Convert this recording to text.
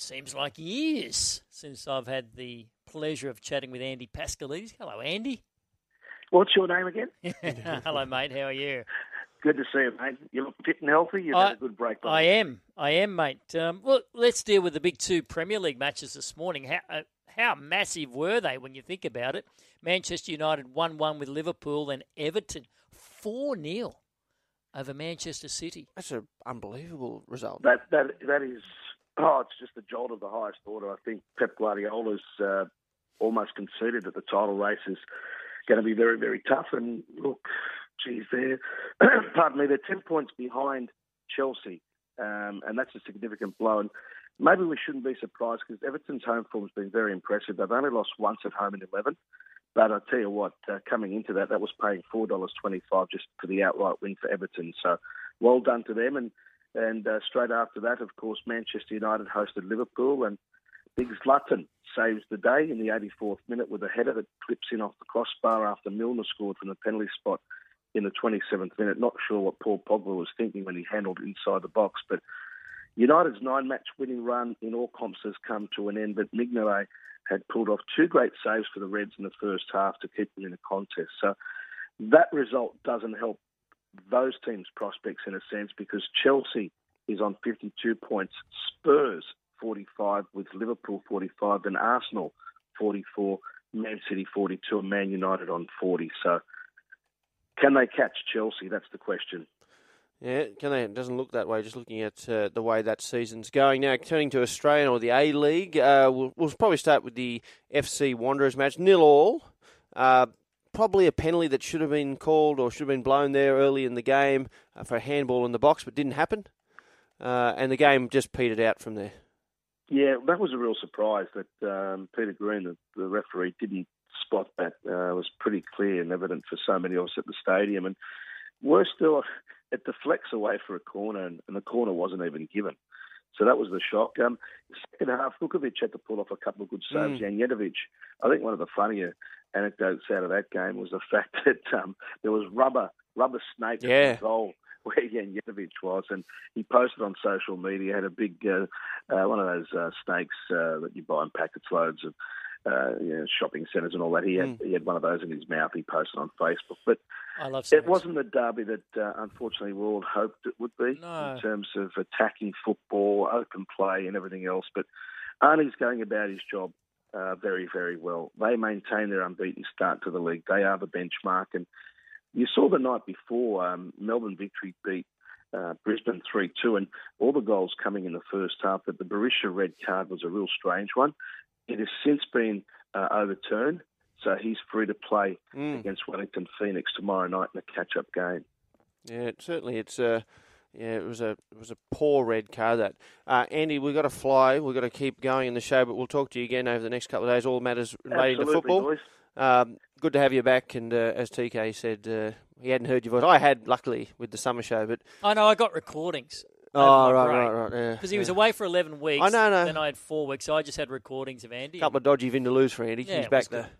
Seems like years since I've had the pleasure of chatting with Andy Pascalides. Hello, Andy. What's your name again? Hello, mate. How are you? Good to see you, mate. You look fit and healthy. You've had a good break. I am, mate. Well, let's deal with the big two Premier League matches this morning. How massive were they when you think about it? Manchester United 1-1 with Liverpool and Everton 4-0 over Manchester City. That's an unbelievable result. That is. Oh, it's just a jolt of the highest order. I think Pep Guardiola's almost conceded that the title race is going to be very, very tough. And look, geez, they're 10 points behind Chelsea, and that's a significant blow. And maybe we shouldn't be surprised because Everton's home form has been very impressive. They've only lost once at home in 11. But I tell you what, coming into that was paying $4.25 just for the outright win for Everton. So well done to them. And straight after that, of course, Manchester United hosted Liverpool, and Big Zlatan saves the day in the 84th minute with a header that clips in off the crossbar after Milner scored from the penalty spot in the 27th minute. Not sure what Paul Pogba was thinking when he handled inside the box, but United's 9-match winning run in all comps has come to an end, but Mignolet had pulled off two great saves for the Reds in the first half to keep them in the contest. So that result doesn't help those teams' prospects in a sense because Chelsea is on 52 points, Spurs 45 with Liverpool 45 and Arsenal 44, Man City 42 and Man United on 40. So can they catch Chelsea? That's the question. Yeah, it doesn't look that way, just looking at the way that season's going. Now, turning to Australia or the A-League, we'll probably start with the FC Wanderers match. 0-0. Probably a penalty that should have been called or should have been blown there early in the game for a handball in the box, but didn't happen. And the game just petered out from there. Yeah, that was a real surprise that Peter Green, the referee, didn't spot that. It was pretty clear and evident for so many of us at the stadium. And worse still, it deflects away for a corner, and the corner wasn't even given. So that was the shock. Second half, Vukovic had to pull off a couple of good saves. Janjetovic, I think one of the funnier anecdotes out of that game was the fact that there was rubber snake at the goal where Janjetovic was, and he posted on social media, had a big, one of those snakes that you buy in packets loads of shopping centres and all that. He had one of those in his mouth. He posted on Facebook. But I love snakes. It wasn't the derby that, unfortunately, we all hoped it would be in terms of attacking football, open play and everything else. But Arnie's going about his job very, very well. They maintain their unbeaten start to the league. They are the benchmark. And you saw the night before, Melbourne Victory beat Brisbane 3-2, and all the goals coming in the first half. But the Berisha red card was a real strange one. It has since been overturned, so he's free to play against Wellington Phoenix tomorrow night in a catch-up game. Yeah, certainly it's it was a poor red card. That Andy, we've got to fly. We've got to keep going in the show, but we'll talk to you again over the next couple of days. All matters relating to football. Boys. Good to have you back, and as TK said, he hadn't heard your voice. I had, luckily, with the summer show, but I know I got recordings. Oh, right. Yeah. Because he was away for 11 weeks. I know. Then I had 4 weeks, so I just had recordings of Andy. A couple of dodgy Vindaloos for Andy. Yeah, He's back there.